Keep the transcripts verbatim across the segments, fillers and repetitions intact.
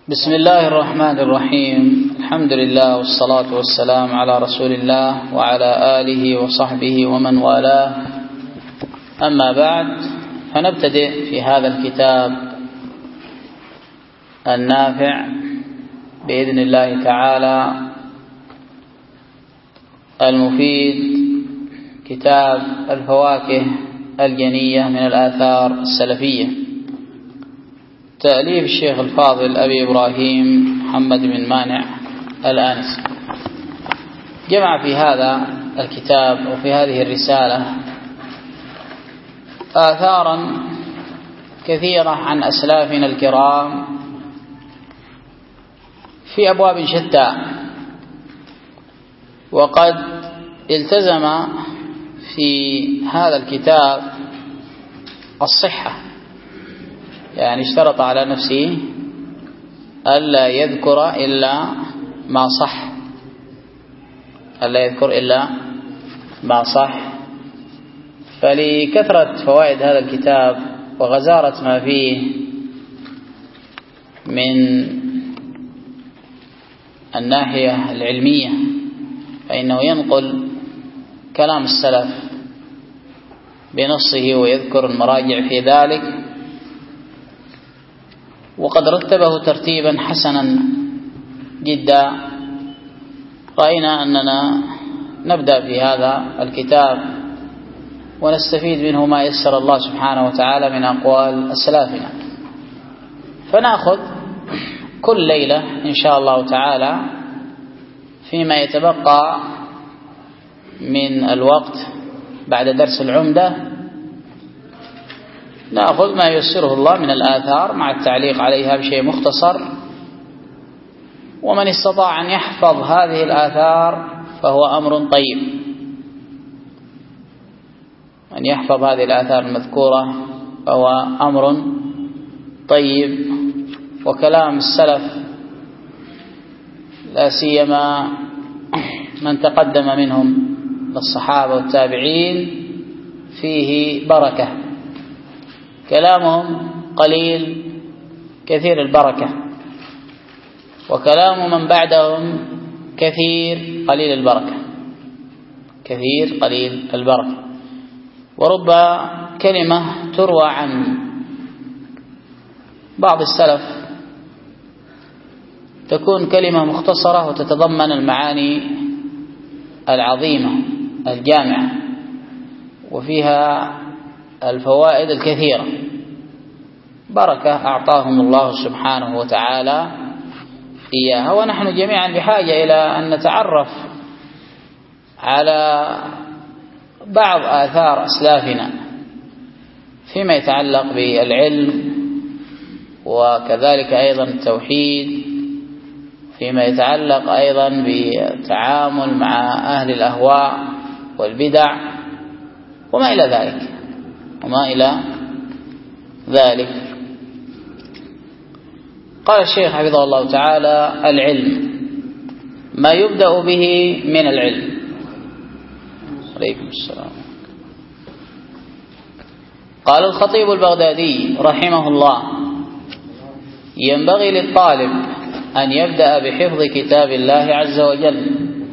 بسم الله الرحمن الرحيم. الحمد لله والصلاة والسلام على رسول الله وعلى آله وصحبه ومن والاه. أما بعد، فنبتدئ في هذا الكتاب النافع بإذن الله تعالى المفيد، كتاب الفواكه الجنية من الآثار السلفية، تأليف الشيخ الفاضل أبي إبراهيم محمد بن مانع الآنسي. جمع في هذا الكتاب وفي هذه الرسالة آثارا كثيرة عن أسلافنا الكرام في أبواب شتى، وقد التزم في هذا الكتاب الصحة، يعني اشترط على نفسه ألا يذكر إلا ما صح، ألا يذكر إلا ما صح. فلكثرة فوائد هذا الكتاب وغزارة ما فيه من الناحية العلمية، فإنه ينقل كلام السلف بنصه ويذكر المراجع في ذلك، وقد رتبه ترتيبا حسنا جدا. رأينا أننا نبدأ في هذا الكتاب ونستفيد منه ما يسر الله سبحانه وتعالى من أقوال أسلافنا، فنأخذ كل ليلة إن شاء الله تعالى فيما يتبقى من الوقت بعد درس العمدة، نأخذ ما ييسره الله من الآثار مع التعليق عليها بشيء مختصر. ومن استطاع أن يحفظ هذه الآثار فهو أمر طيب، أن يحفظ هذه الآثار المذكورة فهو أمر طيب. وكلام السلف لا سيما من تقدم منهم الصحابة والتابعين فيه بركة، كلامهم قليل كثير البركة، وكلام من بعدهم كثير قليل البركة، كثير قليل البركة. ورب كلمة تروى عن بعض السلف تكون كلمة مختصرة وتتضمن المعاني العظيمة الجامعة وفيها الفوائد الكثيرة، بركة أعطاهم الله سبحانه وتعالى إياها. ونحن جميعا بحاجة إلى أن نتعرف على بعض آثار أسلافنا فيما يتعلق بالعلم، وكذلك أيضا التوحيد، فيما يتعلق أيضا بالتعامل مع أهل الأهواء والبدع وما إلى ذلك وما إلى ذلك. قال الشيخ حفظه الله تعالى: العلم ما يبدأ به من العلم. عليكم السلام. قال الخطيب البغدادي رحمه الله: ينبغي للطالب أن يبدأ بحفظ كتاب الله عز وجل،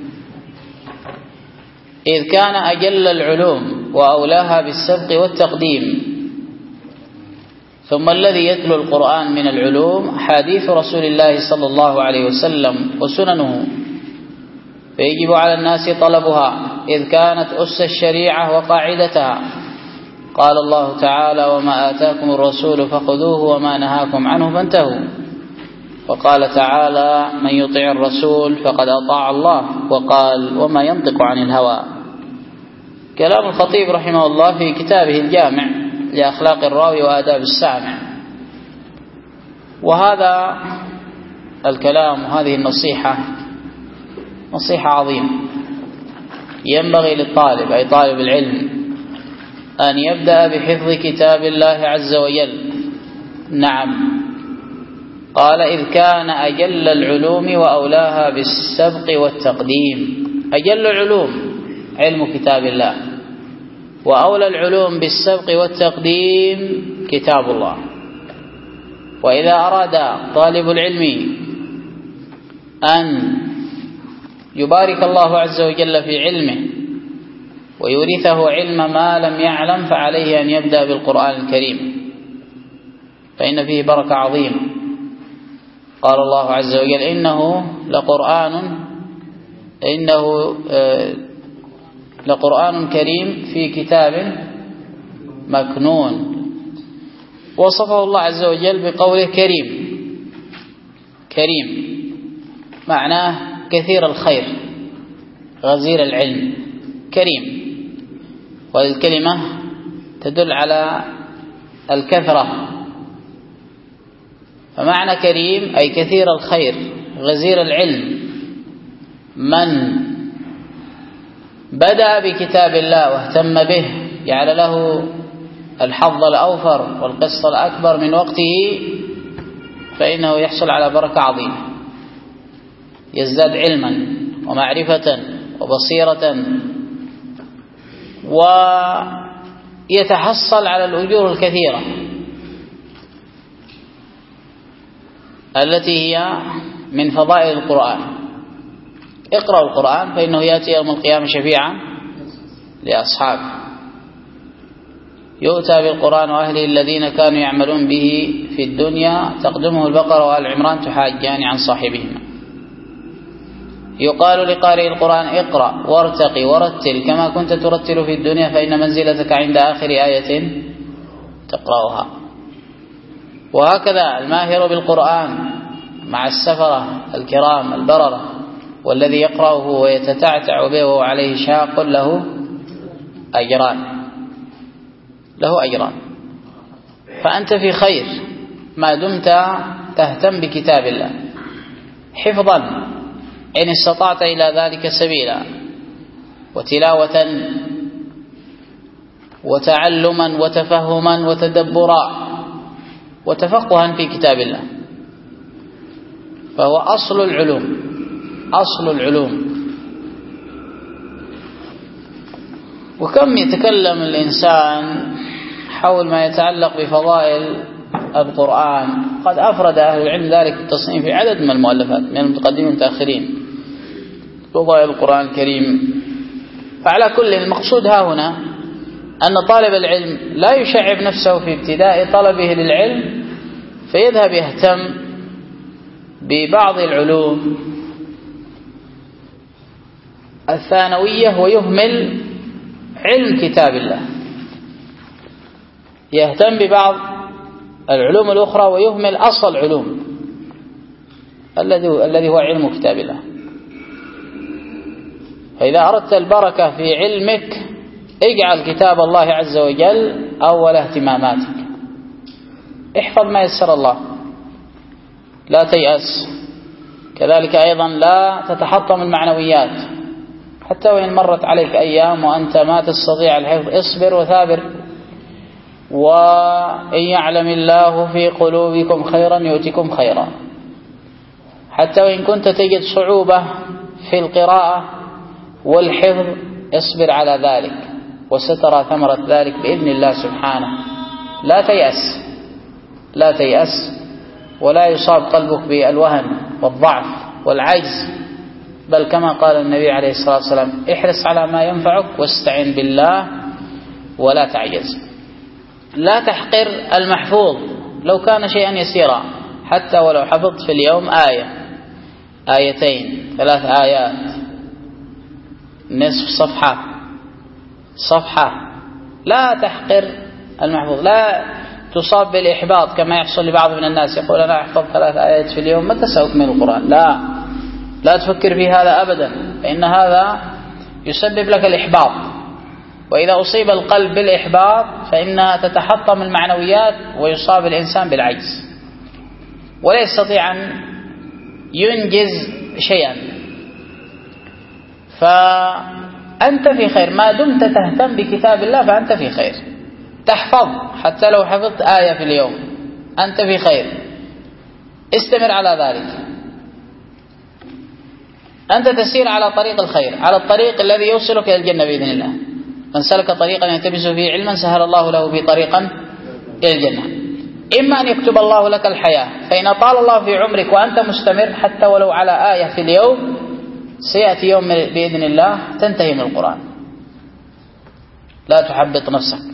إذ كان أجل العلوم وأولاها بالسبق والتقديم. ثم الذي يتلو القرآن من العلوم حديث رسول الله صلى الله عليه وسلم وسننه، فيجب على الناس طلبها، إذ كانت أس الشريعة وقاعدتها. قال الله تعالى: وما آتاكم الرسول فخذوه وما نهاكم عنه فانتهوا. وقال تعالى: من يطع الرسول فقد أطاع الله. وقال: وما ينطق عن الهوى. كلام الخطيب رحمه الله في كتابه الجامع لأخلاق الراوي وآداب السامع. وهذا الكلام وهذه النصيحة نصيحة عظيمة، ينبغي للطالب أي طالب العلم أن يبدأ بحفظ كتاب الله عز وجل. نعم، قال: إذ كان أجل العلوم وأولاها بالسبق والتقديم. أجل العلوم علم كتاب الله، وأولى العلوم بالسبق والتقديم كتاب الله. وإذا أراد طالب العلم أن يبارك الله عز وجل في علمه ويورثه علم ما لم يعلم فعليه أن يبدأ بالقرآن الكريم، فإن فيه بركة عظيمة. قال الله عز وجل: إنه لقرآن إنه لقرآن كريم في كتاب مكنون. وصفه الله عز وجل بقوله كريم. كريم معناه كثير الخير غزير العلم، كريم، والكلمة تدل على الكثرة، فمعنى كريم أي كثير الخير غزير العلم. من بدأ بكتاب الله واهتم به جعل له الحظ الأوفر والقسط الأكبر من وقته، فإنه يحصل على بركة عظيمة، يزداد علما ومعرفة وبصيرة، ويتحصل على الأجور الكثيرة التي هي من فضائل القرآن. اقرأوا القرآن فإنه يأتي يوم القيامة شفيعا لأصحابه. يؤتى بالقرآن وأهله الذين كانوا يعملون به في الدنيا تقدمه البقرة وآل عمران تحاجان عن صاحبهما. يقال لقارئ القرآن: اقرأ وارتقي ورتل كما كنت ترتل في الدنيا فإن منزلتك عند آخر آية تقرأها. وهكذا الماهر بالقرآن مع السفرة الكرام البررة، والذي يقرأه ويتتعتع به وهو عليه شاق له أجران له أجران. فأنت في خير ما دمت تهتم بكتاب الله حفظا إن استطعت إلى ذلك سبيلا، وتلاوة وتعلما وتفهما وتدبرا وتفقها في كتاب الله، فهو أصل العلوم أصل العلوم. وكم يتكلم الإنسان حول ما يتعلق بفضائل القرآن، قد أفرد أهل العلم ذلك التصنيف في عدد من المؤلفات من المتقدمين والمتأخرين، فضائل القرآن الكريم. فعلى كل المقصود ها هنا أن طالب العلم لا يشعب نفسه في ابتداء طلبه للعلم فيذهب يهتم ببعض العلوم الثانوية ويهمل علم كتاب الله، يهتم ببعض العلوم الأخرى ويهمل أصل العلوم الذي الذي هو علم كتاب الله. فإذا أردت البركة في علمك اجعل كتاب الله عز وجل أول اهتماماتك، احفظ ما يسر الله، لا تيأس. كذلك أيضا لا تتحطم المعنويات، حتى وإن مرت عليك أيام وأنت ما تستطيع الحفظ اصبر وثابر. وإن يعلم الله في قلوبكم خيرا يؤتكم خيرا. حتى وإن كنت تجد صعوبة في القراءة والحفظ اصبر على ذلك وسترى ثمرة ذلك بإذن الله سبحانه. لا تيأس لا تيأس ولا يصاب قلبك بالوهن والضعف والعجز، بل كما قال النبي عليه الصلاة والسلام: احرص على ما ينفعك واستعن بالله ولا تعجز. لا تحقر المحفوظ لو كان شيئا يسيرا، حتى ولو حفظت في اليوم آية آيتين ثلاث آيات نصف صفحة صفحة، لا تحقر المحفوظ. لا تصاب بالإحباط كما يحصل لبعض من الناس، يقول أنا أحفظ ثلاث آيات في اليوم متى سأكمل القرآن؟ لا لا تفكر في هذا أبدا، فإن هذا يسبب لك الإحباط. وإذا أصيب القلب بالإحباط فإنها تتحطم المعنويات ويصاب الإنسان بالعجز ولا يستطيع أن ينجز شيئا. فأنت في خير ما دمت تهتم بكتاب الله، فأنت في خير. تحفظ حتى لو حفظت آية في اليوم أنت في خير، استمر على ذلك. أنت تسير على طريق الخير، على الطريق الذي يوصلك إلى الجنة بإذن الله. من سلك طريقا يلتمس فيه علما سهل الله له به طريقا إلى الجنة. إما أن يكتب الله لك الحياة، فإن طال الله في عمرك وأنت مستمر حتى ولو على آية في اليوم، سيأتي يوم بإذن الله تنتهي من القرآن. لا تحبط نفسك.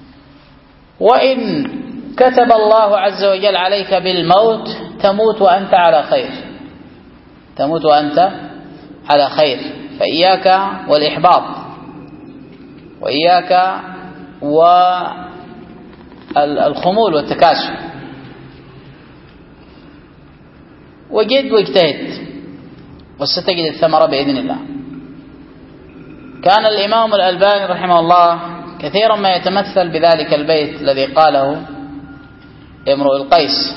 وإن كتب الله عز وجل عليك بالموت تموت وأنت على خير، تموت وأنت على خير. فإياك والإحباط، وإياك والخمول والتكاسل، وجد واجتهد وستجد الثمرة بإذن الله. كان الإمام الألباني رحمه الله كثيرا ما يتمثل بذلك البيت الذي قاله امرؤ القيس: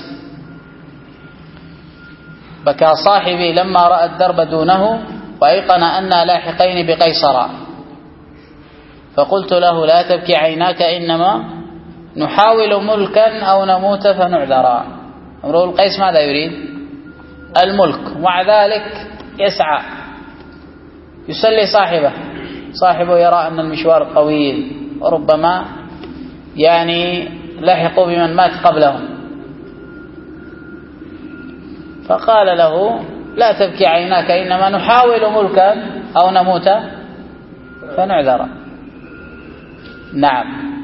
بكى صاحبي لما رأى الدرب دونه وأيقن أنا لاحقين بقيصر، فقلت له لا تبكي عيناك إنما نحاول ملكا أو نموت فنعذرا. امرؤ القيس ماذا يريد؟ الملك، ومع ذلك يسعى يسلي صاحبه، صاحبه يرى أن المشوار طويل وربما يعني لحقوا بمن مات قبلهم، فقال له لا تبكي عيناك إنما نحاول ملكا أو نموت فنعذر. نعم،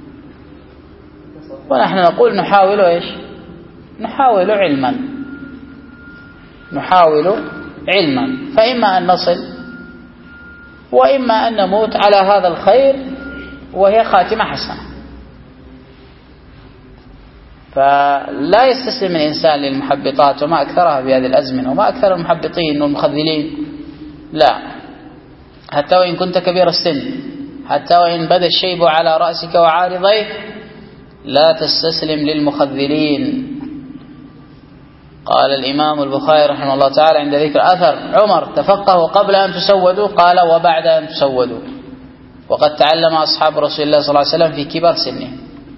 ونحن نقول نحاول إيش؟ نحاول علما، نحاول علما، فإما أن نصل وإما أن نموت على هذا الخير وهي خاتمة حسنة. فلا يستسلم الإنسان للمحبطات، وما أكثرها في هذه الأزمنة، وما أكثر المحبطين والمخذلين. لا، حتى وإن كنت كبير السن، حتى وإن بدا الشيب على رأسك وعارضيك، لا تستسلم للمخذلين. قال الإمام البخاري رحمه الله تعالى عند ذكر أثر عمر: تفقهوا قبل أن تسودوا، قال وبعد أن تسودوا. وقد تعلم أصحاب رسول الله صلى الله عليه وسلم في كبر سنه.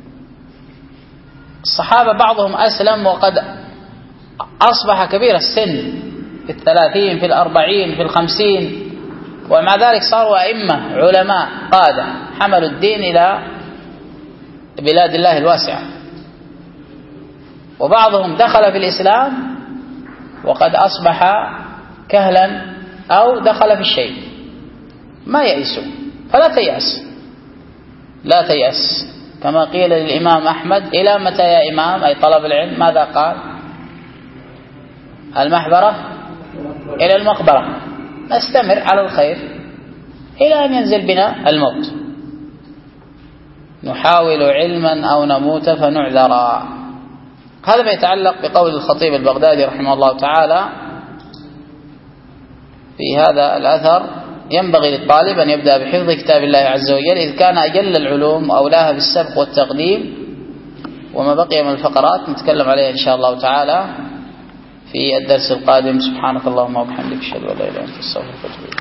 الصحابة بعضهم أسلم وقد أصبح كبير السن، في الثلاثين، في الأربعين، في الخمسين، ومع ذلك صاروا أئمة علماء قادة حملوا الدين إلى بلاد الله الواسعة. وبعضهم دخل في الإسلام وقد أصبح كهلا أو دخل في الشيء، ما يأسوا. فلا تيأس، لا تيأس. كما قيل للإمام أحمد: إلى متى يا إمام؟ أي طلب العلم. ماذا قال؟ المحبرة إلى المقبرة، نستمر على الخير إلى أن ينزل بنا الموت. نحاول علما أو نموت فنعذرا. هذا ما يتعلق بقول الخطيب البغدادي رحمه الله تعالى في هذا الأثر: ينبغي للطالب أن يبدأ بحفظ كتاب الله عز وجل، إذ كان أجل العلوم وأولاها بالسبق والتقديم. وما بقي من الفقرات نتكلم عليها إن شاء الله تعالى في الدرس القادم. سبحانك اللهم وبحمدك، أشهد أن لا إله إلا أنت، أستغفرك وأتوب إليك.